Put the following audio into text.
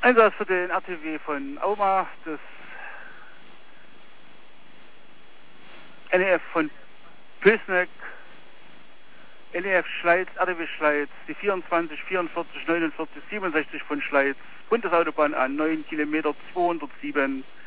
Einsatz für den RTW von Auma, das NEF von Pößneck, NEF Schleiz, RTW Schleiz, die 24, 44, 49, 67 von Schleiz, Bundesautobahn A9, Kilometer 207,